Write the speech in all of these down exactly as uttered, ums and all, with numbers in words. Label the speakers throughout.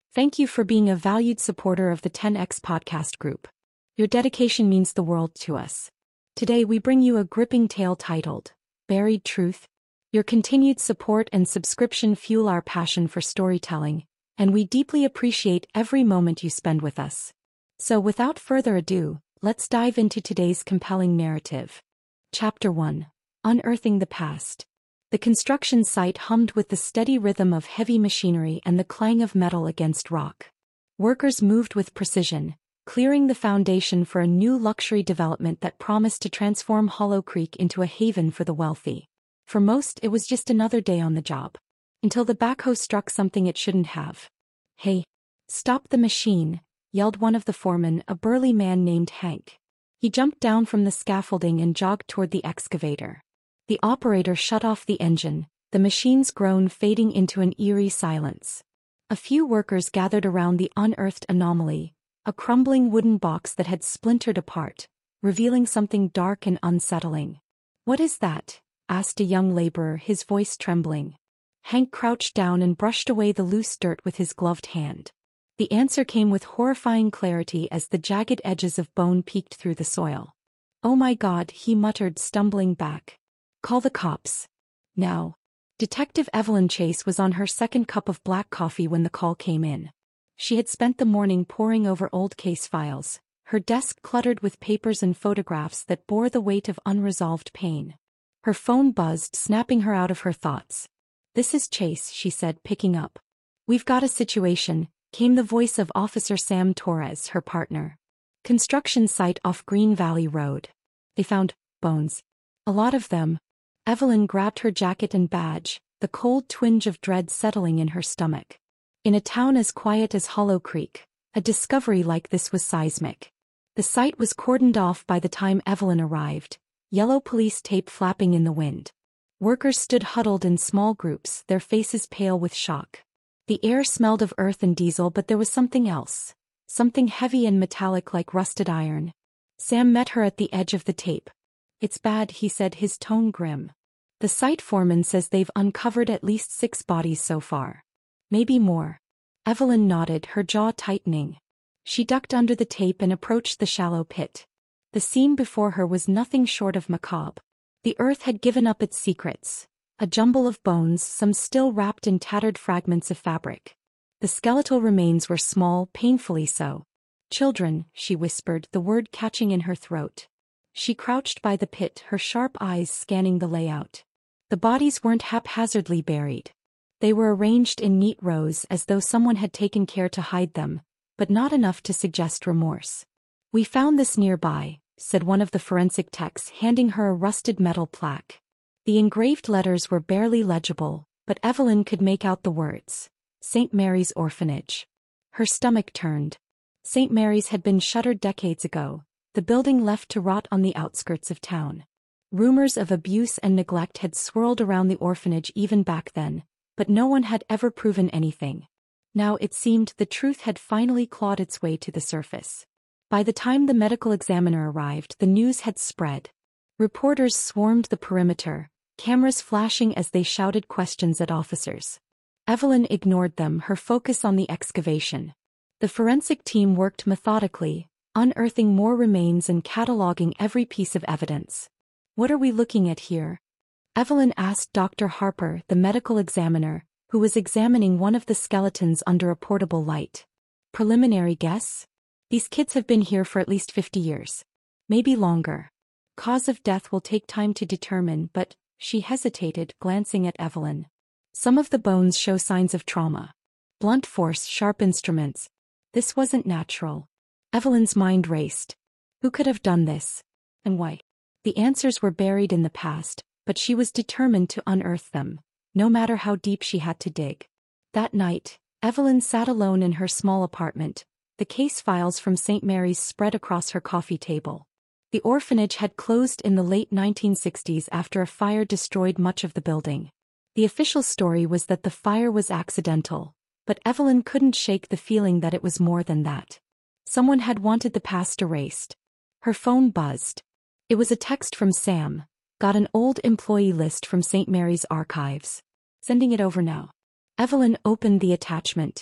Speaker 1: Thank you for being a valued supporter of the ten X podcast group. Your dedication means the world to us. Today we bring you a gripping tale titled, Buried Truth. Your continued support and subscription fuel our passion for storytelling, and we deeply appreciate every moment you spend with us. So without further ado, let's dive into today's compelling narrative. Chapter one. Unearthing the Past. The construction site hummed with the steady rhythm of heavy machinery and the clang of metal against rock. Workers moved with precision, clearing the foundation for a new luxury development that promised to transform Hollow Creek into a haven for the wealthy. For most, it was just another day on the job. Until the backhoe struck something it shouldn't have. "Hey! Stop the machine!" yelled one of the foremen, a burly man named Hank. He jumped down from the scaffolding and jogged toward the excavator. The operator shut off the engine, the machine's groan fading into an eerie silence. A few workers gathered around the unearthed anomaly, a crumbling wooden box that had splintered apart, revealing something dark and unsettling. "What is that?" asked a young laborer, his voice trembling. Hank crouched down and brushed away the loose dirt with his gloved hand. The answer came with horrifying clarity as the jagged edges of bone peeked through the soil. "Oh my God," he muttered, stumbling back. "Call the cops. Now." Detective Evelyn Chase was on her second cup of black coffee when the call came in. She had spent the morning poring over old case files, her desk cluttered with papers and photographs that bore the weight of unresolved pain. Her phone buzzed, snapping her out of her thoughts. "This is Chase," she said, picking up. "We've got a situation," came the voice of Officer Sam Torres, her partner. "Construction site off Green Valley Road. They found bones. A lot of them." Evelyn grabbed her jacket and badge, the cold twinge of dread settling in her stomach. In a town as quiet as Hollow Creek, a discovery like this was seismic. The site was cordoned off by the time Evelyn arrived, yellow police tape flapping in the wind. Workers stood huddled in small groups, their faces pale with shock. The air smelled of earth and diesel, but there was something else, something heavy and metallic like rusted iron. Sam met her at the edge of the tape. "It's bad," he said, his tone grim. "The site foreman says they've uncovered at least six bodies so far. Maybe more." Evelyn nodded, her jaw tightening. She ducked under the tape and approached the shallow pit. The scene before her was nothing short of macabre. The earth had given up its secrets. A jumble of bones, some still wrapped in tattered fragments of fabric. The skeletal remains were small, painfully so. "Children," she whispered, the word catching in her throat. She crouched by the pit, her sharp eyes scanning the layout. The bodies weren't haphazardly buried. They were arranged in neat rows as though someone had taken care to hide them, but not enough to suggest remorse. "We found this nearby," said one of the forensic techs, handing her a rusted metal plaque. The engraved letters were barely legible, but Evelyn could make out the words, "Saint Mary's Orphanage." Her stomach turned. Saint Mary's had been shuttered decades ago, the building left to rot on the outskirts of town. Rumors of abuse and neglect had swirled around the orphanage even back then, but no one had ever proven anything. Now it seemed the truth had finally clawed its way to the surface. By the time the medical examiner arrived, the news had spread. Reporters swarmed the perimeter, cameras flashing as they shouted questions at officers. Evelyn ignored them, her focus on the excavation. The forensic team worked methodically, unearthing more remains and cataloging every piece of evidence. "What are we looking at here?" Evelyn asked Doctor Harper, the medical examiner, who was examining one of the skeletons under a portable light. "Preliminary guess? These kids have been here for at least fifty years. Maybe longer. Cause of death will take time to determine, but," she hesitated, glancing at Evelyn. "Some of the bones show signs of trauma. Blunt force, sharp instruments. This wasn't natural." Evelyn's mind raced. Who could have done this? And why? The answers were buried in the past, but she was determined to unearth them, no matter how deep she had to dig. That night, Evelyn sat alone in her small apartment, the case files from Saint Mary's spread across her coffee table. The orphanage had closed in the late nineteen sixties after a fire destroyed much of the building. The official story was that the fire was accidental, but Evelyn couldn't shake the feeling that it was more than that. Someone had wanted the past erased. Her phone buzzed. It was a text from Sam. "Got an old employee list from Saint Mary's archives. Sending it over now." Evelyn opened the attachment.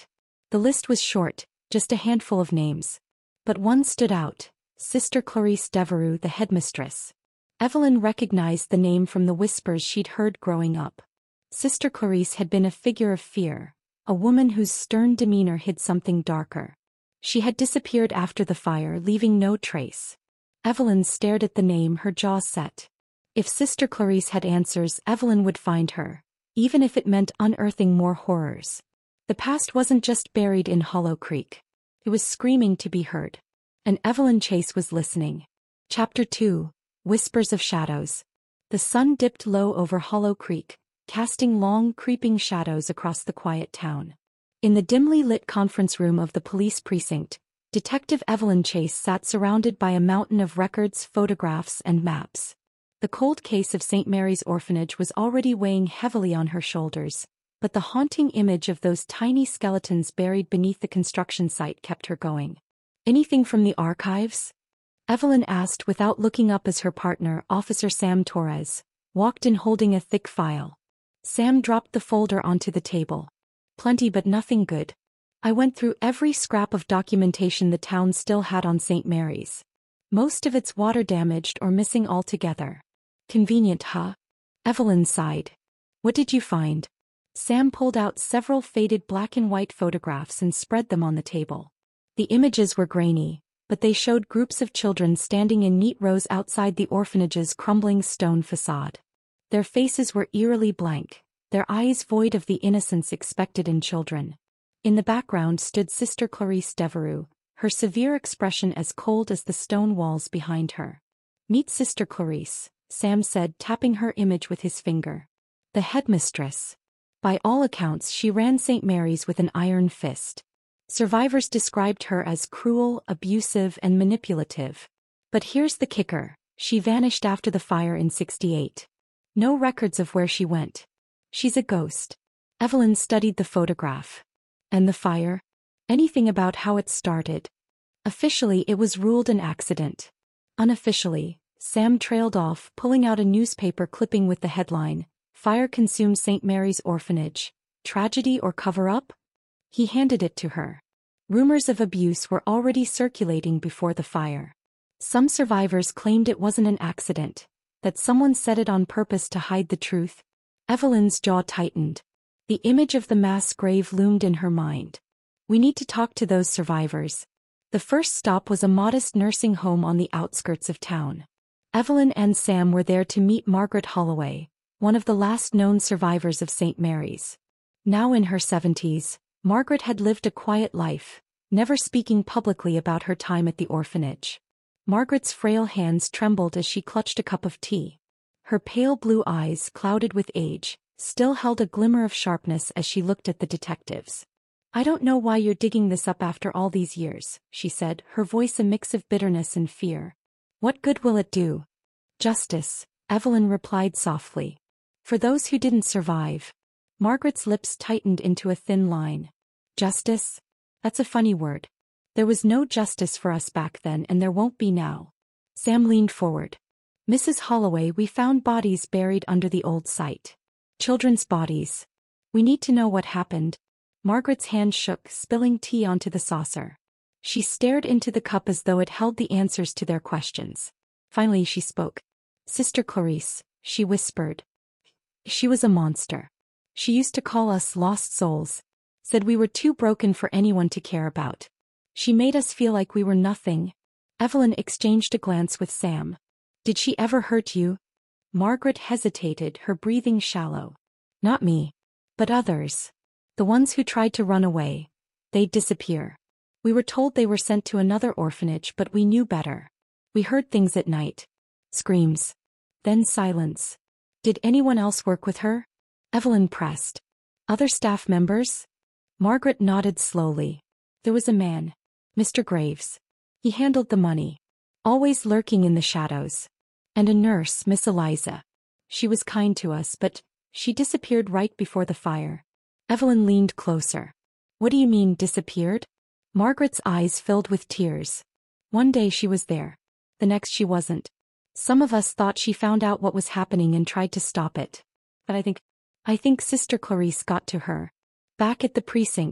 Speaker 1: The list was short, just a handful of names. But one stood out: Sister Clarice Devereux, the headmistress. Evelyn recognized the name from the whispers she'd heard growing up. Sister Clarice had been a figure of fear, a woman whose stern demeanor hid something darker. She had disappeared after the fire, leaving no trace. Evelyn stared at the name, her jaw set. If Sister Clarice had answers, Evelyn would find her, even if it meant unearthing more horrors. The past wasn't just buried in Hollow Creek. It was screaming to be heard. And Evelyn Chase was listening. Chapter two. Whispers of Shadows. The sun dipped low over Hollow Creek, casting long, creeping shadows across the quiet town. In the dimly lit conference room of the police precinct, Detective Evelyn Chase sat surrounded by a mountain of records, photographs, and maps. The cold case of Saint Mary's Orphanage was already weighing heavily on her shoulders, but the haunting image of those tiny skeletons buried beneath the construction site kept her going. "Anything from the archives?" Evelyn asked without looking up as her partner, Officer Sam Torres, walked in holding a thick file. Sam dropped the folder onto the table. "Plenty, but nothing good. I went through every scrap of documentation the town still had on Saint Mary's. Most of it's water damaged or missing altogether." "Convenient, huh?" Evelyn sighed. "What did you find?" Sam pulled out several faded black and white photographs and spread them on the table. The images were grainy, but they showed groups of children standing in neat rows outside the orphanage's crumbling stone facade. Their faces were eerily blank, their eyes void of the innocence expected in children. In the background stood Sister Clarice Devereux, her severe expression as cold as the stone walls behind her. "Meet Sister Clarice," Sam said, tapping her image with his finger. "The headmistress. By all accounts, she ran Saint Mary's with an iron fist. Survivors described her as cruel, abusive, and manipulative. But here's the kicker: she vanished after the fire in sixty-eight. No records of where she went. She's a ghost." Evelyn studied the photograph. "And the fire? Anything about how it started?" "Officially, it was ruled an accident. Unofficially," Sam trailed off, pulling out a newspaper clipping with the headline, "Fire Consumes Saint Mary's Orphanage. Tragedy or cover-up?" He handed it to her. Rumors of abuse were already circulating before the fire. Some survivors claimed it wasn't an accident, that someone set it on purpose to hide the truth. Evelyn's jaw tightened. The image of the mass grave loomed in her mind. "We need to talk to those survivors." The first stop was a modest nursing home on the outskirts of town. Evelyn and Sam were there to meet Margaret Holloway, one of the last known survivors of Saint Mary's. Now in her seventies, Margaret had lived a quiet life, never speaking publicly about her time at the orphanage. Margaret's frail hands trembled as she clutched a cup of tea. Her pale blue eyes, clouded with age, still held a glimmer of sharpness as she looked at the detectives. "I don't know why you're digging this up after all these years," she said, her voice a mix of bitterness and fear. "What good will it do?" "Justice," Evelyn replied softly. "For those who didn't survive." Margaret's lips tightened into a thin line. "Justice? That's a funny word. There was no justice for us back then, and there won't be now." Sam leaned forward. "Missus Holloway, we found bodies buried under the old site. Children's bodies. We need to know what happened." Margaret's hand shook, spilling tea onto the saucer. She stared into the cup as though it held the answers to their questions. Finally she spoke. "Sister Clarice," she whispered. "She was a monster. She used to call us lost souls. Said we were too broken for anyone to care about. She made us feel like we were nothing." Evelyn exchanged a glance with Sam. "Did she ever hurt you?" Margaret hesitated, her breathing shallow. "Not me. But others. The ones who tried to run away. They'd disappear. We were told they were sent to another orphanage, but we knew better. We heard things at night. Screams. Then silence." "Did anyone else work with her?" Evelyn pressed. "Other staff members?" Margaret nodded slowly. "There was a man. Mister Graves. He handled the money. Always lurking in the shadows. And a nurse, Miss Eliza. She was kind to us, but she disappeared right before the fire." Evelyn leaned closer. "What do you mean, disappeared?" Margaret's eyes filled with tears. "One day she was there. The next she wasn't. Some of us thought she found out what was happening and tried to stop it. But I think, I think Sister Clarice got to her. Back at the precinct,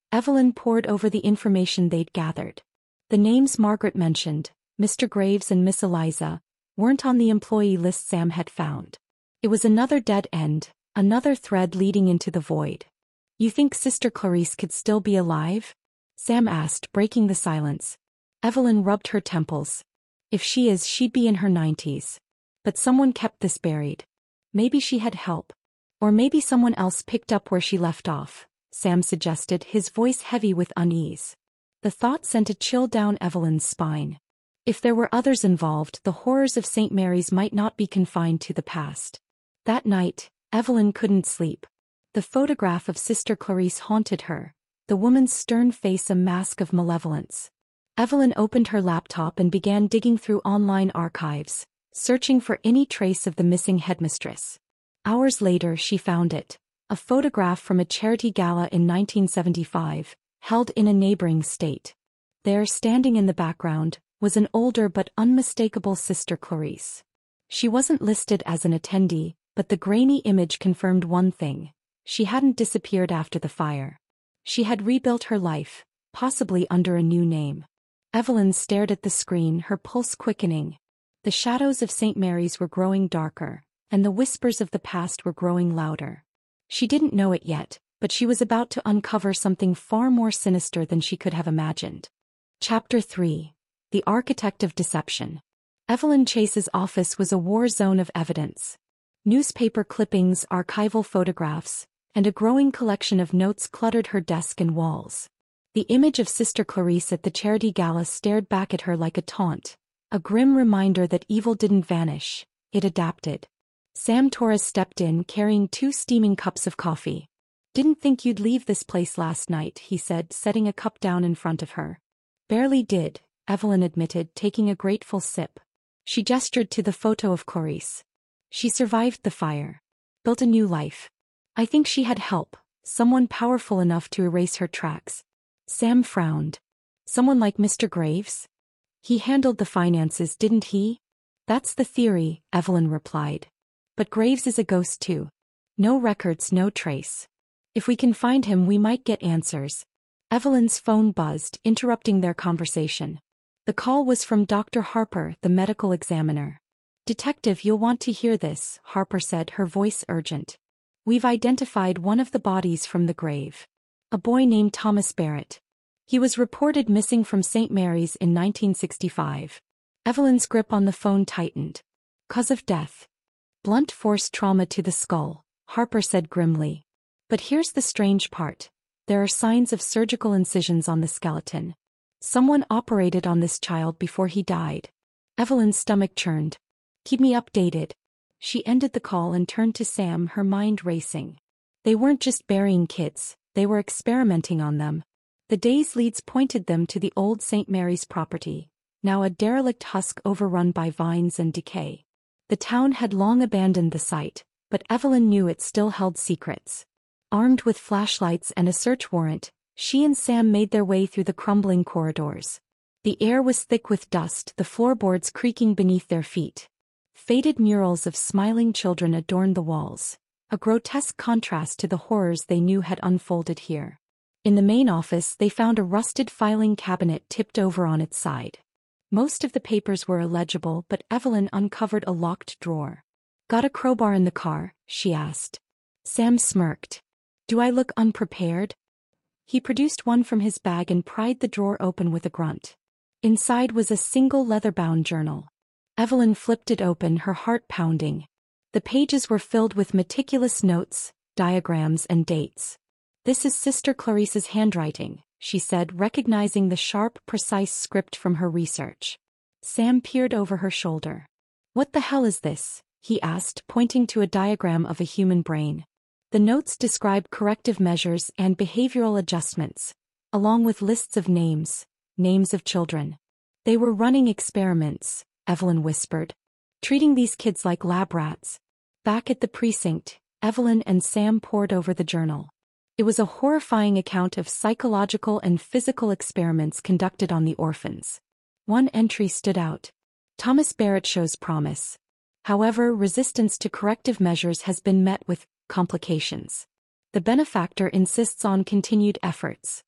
Speaker 1: Evelyn pored over the information they'd gathered. The names Margaret mentioned, Mister Graves and Miss Eliza, weren't on the employee list Sam had found. It was another dead end, another thread leading into the void. You think Sister Clarice could still be alive? Sam asked, breaking the silence. Evelyn rubbed her temples. If she is, she'd be in her nineties. But someone kept this buried. Maybe she had help. Or maybe someone else picked up where she left off, Sam suggested, his voice heavy with unease. The thought sent a chill down Evelyn's spine. If there were others involved, the horrors of Saint Mary's might not be confined to the past. That night, Evelyn couldn't sleep. The photograph of Sister Clarice haunted her, the woman's stern face a mask of malevolence. Evelyn opened her laptop and began digging through online archives, searching for any trace of the missing headmistress. Hours later she found it, a photograph from a charity gala in nineteen seventy-five, held in a neighboring state. There, standing in the background, was an older but unmistakable Sister Clarice. She wasn't listed as an attendee, but the grainy image confirmed one thing: she hadn't disappeared after the fire. She had rebuilt her life, possibly under a new name. Evelyn stared at the screen, her pulse quickening. The shadows of Saint Mary's were growing darker, and the whispers of the past were growing louder. She didn't know it yet, but she was about to uncover something far more sinister than she could have imagined. Chapter three. The Architect of Deception. Evelyn Chase's office was a war zone of evidence. Newspaper clippings, archival photographs, and a growing collection of notes cluttered her desk and walls. The image of Sister Clarice at the charity gala stared back at her like a taunt, a grim reminder that evil didn't vanish, it adapted. Sam Torres stepped in, carrying two steaming cups of coffee. "Didn't think you'd leave this place last night," he said, setting a cup down in front of her. "Barely did," Evelyn admitted, taking a grateful sip. She gestured to the photo of Clarice. She survived the fire. Built a new life. I think she had help, someone powerful enough to erase her tracks. Sam frowned. Someone like Mister Graves? He handled the finances, didn't he? That's the theory, Evelyn replied. But Graves is a ghost too. No records, no trace. If we can find him, we might get answers. Evelyn's phone buzzed, interrupting their conversation. The call was from Doctor Harper, the medical examiner. "Detective, you'll want to hear this," Harper said, her voice urgent. "We've identified one of the bodies from the grave. A boy named Thomas Barrett. He was reported missing from Saint Mary's in nineteen sixty-five. Evelyn's grip on the phone tightened. "Cause of death. Blunt force trauma to the skull," Harper said grimly. "But here's the strange part. There are signs of surgical incisions on the skeleton. Someone operated on this child before he died." Evelyn's stomach churned. "Keep me updated." She ended the call and turned to Sam, her mind racing. They weren't just burying kids, they were experimenting on them. The day's leads pointed them to the old Saint Mary's property, now a derelict husk overrun by vines and decay. The town had long abandoned the site, but Evelyn knew it still held secrets. Armed with flashlights and a search warrant, she and Sam made their way through the crumbling corridors. The air was thick with dust, the floorboards creaking beneath their feet. Faded murals of smiling children adorned the walls, a grotesque contrast to the horrors they knew had unfolded here. In the main office they found a rusted filing cabinet tipped over on its side. Most of the papers were illegible, but Evelyn uncovered a locked drawer. "Got a crowbar in the car?" she asked. Sam smirked. "Do I look unprepared?" He produced one from his bag and pried the drawer open with a grunt. Inside was a single leather-bound journal. Evelyn flipped it open, her heart pounding. The pages were filled with meticulous notes, diagrams, and dates. "This is Sister Clarice's handwriting," she said, recognizing the sharp, precise script from her research. Sam peered over her shoulder. "What the hell is this?" he asked, pointing to a diagram of a human brain. The notes describe corrective measures and behavioral adjustments, along with lists of names, names of children. "They were running experiments," Evelyn whispered. "Treating these kids like lab rats." Back at the precinct, Evelyn and Sam pored over the journal. It was a horrifying account of psychological and physical experiments conducted on the orphans. One entry stood out. "Thomas Barrett shows promise. However, resistance to corrective measures has been met with complications. The benefactor insists on continued efforts."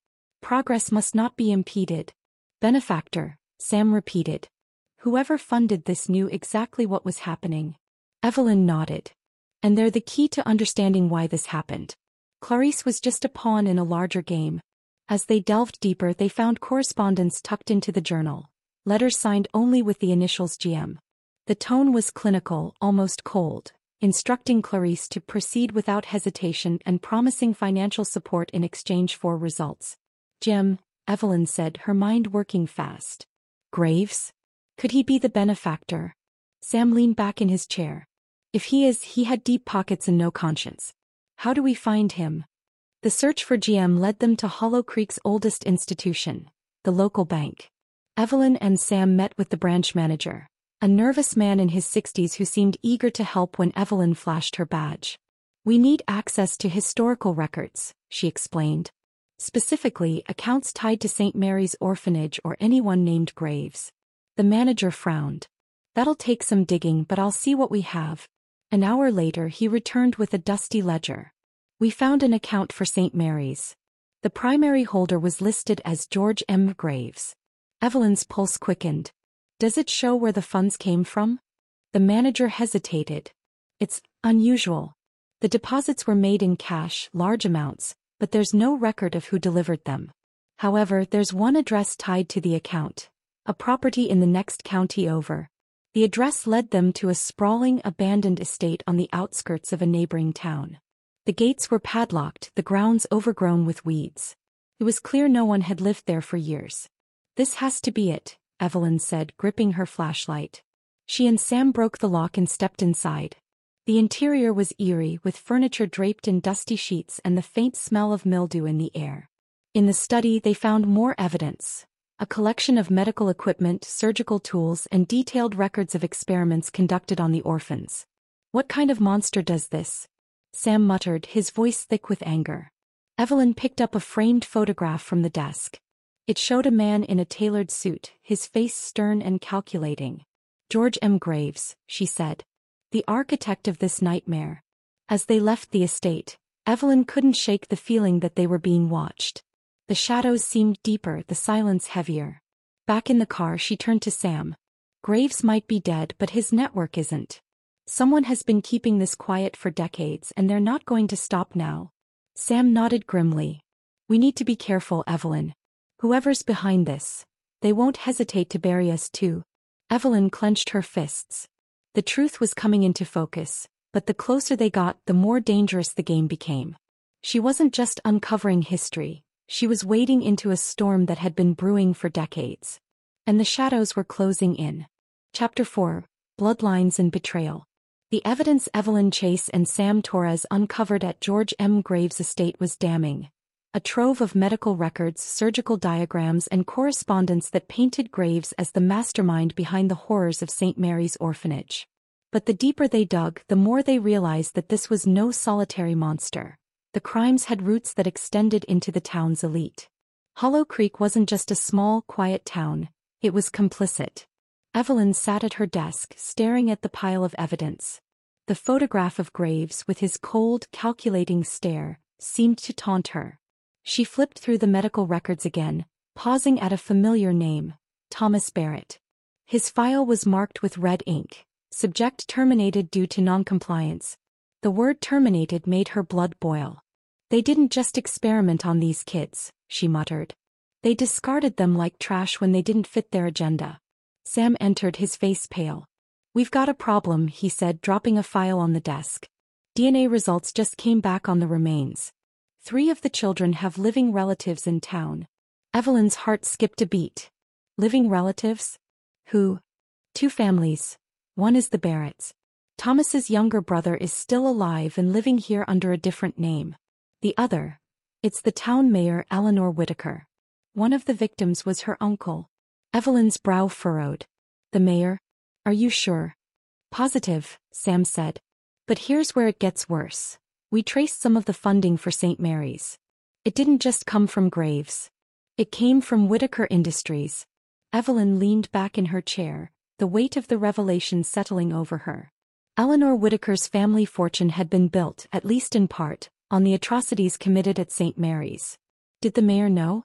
Speaker 1: Progress must not be impeded. Benefactor, Sam repeated. Whoever funded this knew exactly what was happening. Evelyn nodded. And they're the key to understanding why this happened. Clarice was just a pawn in a larger game. As they delved deeper, they found correspondence tucked into the journal. Letters signed only with the initials G M. The tone was clinical, almost cold, instructing Clarice to proceed without hesitation and promising financial support in exchange for results. Jim, Evelyn said, her mind working fast. Graves? Could he be the benefactor? Sam leaned back in his chair. If he is, he had deep pockets and no conscience. How do we find him? The search for G M led them to Hollow Creek's oldest institution, the local bank. Evelyn and Sam met with the branch manager, a nervous man in his sixties who seemed eager to help when Evelyn flashed her badge. We need access to historical records, she explained. Specifically, accounts tied to Saint Mary's Orphanage or anyone named Graves. The manager frowned. That'll take some digging, but I'll see what we have. An hour later he returned with a dusty ledger. We found an account for Saint Mary's. The primary holder was listed as George M. Graves. Evelyn's pulse quickened. Does it show where the funds came from? The manager hesitated. It's unusual. The deposits were made in cash, large amounts, but there's no record of who delivered them. However, there's one address tied to the account, a property in the next county over. The address led them to a sprawling, abandoned estate on the outskirts of a neighboring town. The gates were padlocked, the grounds overgrown with weeds. It was clear no one had lived there for years. This has to be it, Evelyn said, gripping her flashlight. She and Sam broke the lock and stepped inside. The interior was eerie, with furniture draped in dusty sheets and the faint smell of mildew in the air. In the study they found more evidence. A collection of medical equipment, surgical tools, and detailed records of experiments conducted on the orphans. What kind of monster does this? Sam muttered, his voice thick with anger. Evelyn picked up a framed photograph from the desk. It showed a man in a tailored suit, his face stern and calculating. George M. Graves, she said. The architect of this nightmare. As they left the estate, Evelyn couldn't shake the feeling that they were being watched. The shadows seemed deeper, the silence heavier. Back in the car she turned to Sam. Graves might be dead, but his network isn't. Someone has been keeping this quiet for decades and they're not going to stop now. Sam nodded grimly. We need to be careful, Evelyn. Whoever's behind this, they won't hesitate to bury us too. Evelyn clenched her fists. The truth was coming into focus, but the closer they got, the more dangerous the game became. She wasn't just uncovering history, she was wading into a storm that had been brewing for decades. And the shadows were closing in. Chapter four, Bloodlines and Betrayal. The evidence Evelyn Chase and Sam Torres uncovered at George M. Graves' estate was damning. A trove of medical records, surgical diagrams, and correspondence that painted Graves as the mastermind behind the horrors of Saint Mary's Orphanage. But the deeper they dug, the more they realized that this was no solitary monster. The crimes had roots that extended into the town's elite. Hollow Creek wasn't just a small, quiet town, it was complicit. Evelyn sat at her desk, staring at the pile of evidence. The photograph of Graves, with his cold, calculating stare, seemed to taunt her. She flipped through the medical records again, pausing at a familiar name, Thomas Barrett. His file was marked with red ink, subject terminated due to noncompliance. The word terminated made her blood boil. They didn't just experiment on these kids, she muttered. They discarded them like trash when they didn't fit their agenda. Sam entered, his face pale. We've got a problem, he said, dropping a file on the desk. D N A results just came back on the remains. Three of the children have living relatives in town. Evelyn's heart skipped a beat. Living relatives? Who? Two families. One is the Barretts. Thomas's younger brother is still alive and living here under a different name. The other? It's the town mayor, Eleanor Whitaker. One of the victims was her uncle. Evelyn's brow furrowed. The mayor? Are you sure? Positive, Sam said. But here's where it gets worse. We traced some of the funding for Saint Mary's. It didn't just come from Graves. It came from Whitaker Industries. Evelyn leaned back in her chair, the weight of the revelation settling over her. Eleanor Whitaker's family fortune had been built, at least in part, on the atrocities committed at Saint Mary's. Did the mayor know?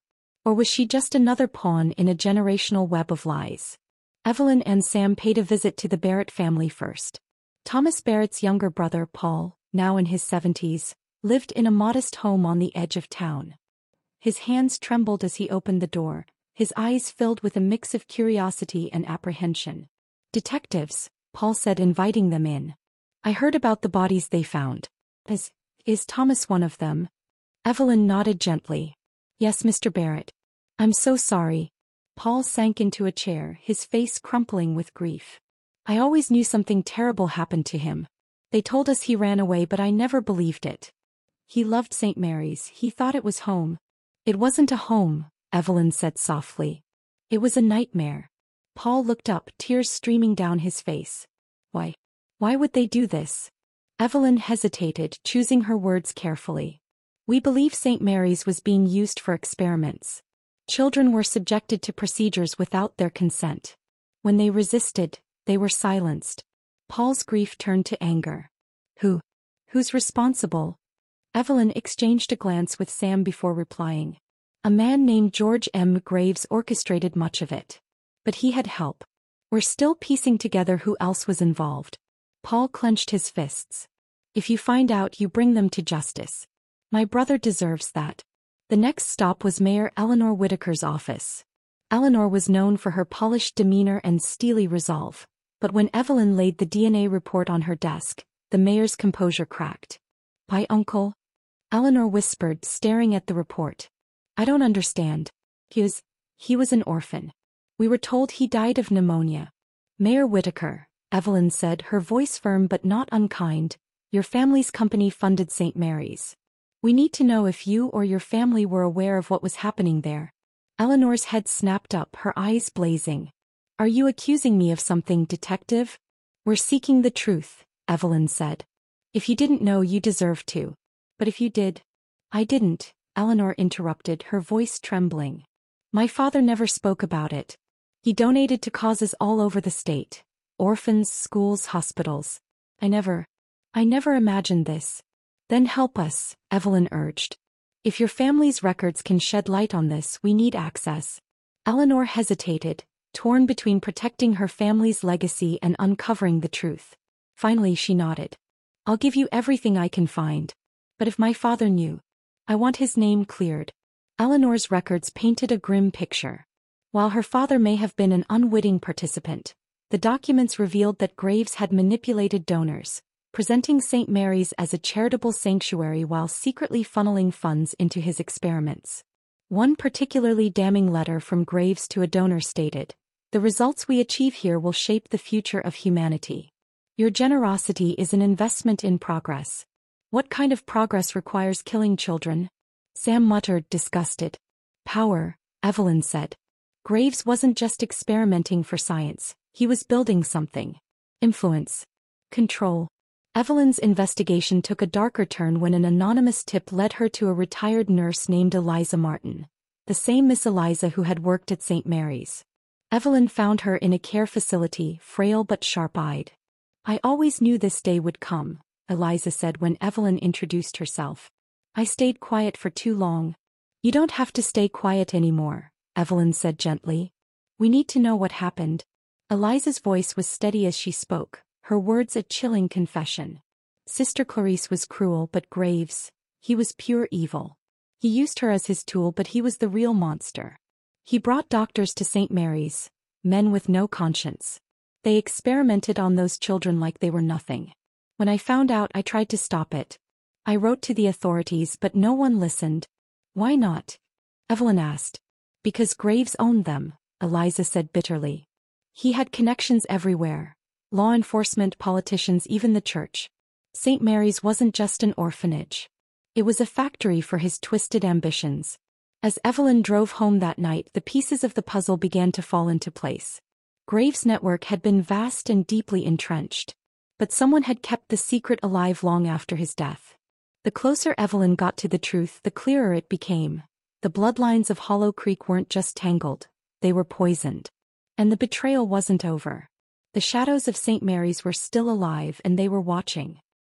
Speaker 1: Or was she just another pawn in a generational web of lies? Evelyn and Sam paid a visit to the Barrett family first. Thomas Barrett's younger brother, Paul, now in his seventies, lived in a modest home on the edge of town. His hands trembled as he opened the door, his eyes filled with a mix of curiosity and apprehension. "Detectives," Paul said, inviting them in. "I heard about the bodies they found. Is, is Thomas one of them?" Evelyn nodded gently. "Yes, Mister Barrett. I'm so sorry." Paul sank into a chair, his face crumpling with grief. "I always knew something terrible happened to him. They told us he ran away, but I never believed it. He loved Saint Mary's, he thought it was home." "It wasn't a home," Evelyn said softly. "It was a nightmare." Paul looked up, tears streaming down his face. Why? Why would they do this? Evelyn hesitated, choosing her words carefully. "We believe Saint Mary's was being used for experiments. Children were subjected to procedures without their consent. When they resisted, they were silenced." Paul's grief turned to anger. Who? Who's responsible? Evelyn exchanged a glance with Sam before replying. "A man named George M. Graves orchestrated much of it. But he had help. We're still piecing together who else was involved." Paul clenched his fists. "If you find out, you bring them to justice. My brother deserves that." The next stop was Mayor Eleanor Whitaker's office. Eleanor was known for her polished demeanor and steely resolve, but when Evelyn laid the D N A report on her desk, the mayor's composure cracked. "My uncle?" Eleanor whispered, staring at the report. "I don't understand. He was, he was an orphan. We were told he died of pneumonia." "Mayor Whitaker," Evelyn said, her voice firm but not unkind, "your family's company funded Saint Mary's. We need to know if you or your family were aware of what was happening there." Eleanor's head snapped up, her eyes blazing. "Are you accusing me of something, detective?" "We're seeking the truth," Evelyn said. "If you didn't know, you deserve to. But if you did—" "I didn't," Eleanor interrupted, her voice trembling. "My father never spoke about it. He donated to causes all over the state. Orphans, schools, hospitals. I never, I never imagined this." "Then help us," Evelyn urged. "If your family's records can shed light on this, we need access." Eleanor hesitated, torn between protecting her family's legacy and uncovering the truth. Finally she nodded. "I'll give you everything I can find. But if my father knew, I want his name cleared." Eleanor's records painted a grim picture. While her father may have been an unwitting participant, the documents revealed that Graves had manipulated donors, presenting Saint Mary's as a charitable sanctuary while secretly funneling funds into his experiments. One particularly damning letter from Graves to a donor stated, "The results we achieve here will shape the future of humanity. Your generosity is an investment in progress." "What kind of progress requires killing children?" Sam muttered, disgusted. "Power," Evelyn said. "Graves wasn't just experimenting for science, he was building something. Influence. Control." Evelyn's investigation took a darker turn when an anonymous tip led her to a retired nurse named Eliza Martin, the same Miss Eliza who had worked at Saint Mary's. Evelyn found her in a care facility, frail but sharp-eyed. "I always knew this day would come," Eliza said when Evelyn introduced herself. "I stayed quiet for too long." "You don't have to stay quiet anymore," Evelyn said gently. "We need to know what happened." Eliza's voice was steady as she spoke, her words a chilling confession. "Sister Clarice was cruel, but Graves, he was pure evil. He used her as his tool, but he was the real monster. He brought doctors to Saint Mary's, men with no conscience. They experimented on those children like they were nothing. When I found out, I tried to stop it. I wrote to the authorities, but no one listened." "Why not?" Evelyn asked. "Because Graves owned them," Eliza said bitterly. "He had connections everywhere. Law enforcement, politicians, even the church. Saint Mary's wasn't just an orphanage. It was a factory for his twisted ambitions." As Evelyn drove home that night, the pieces of the puzzle began to fall into place. Graves' network had been vast and deeply entrenched. But someone had kept the secret alive long after his death. The closer Evelyn got to the truth, the clearer it became. The bloodlines of Hollow Creek weren't just tangled, they were poisoned. And the betrayal wasn't over. The shadows of Saint Mary's were still alive, and they were watching.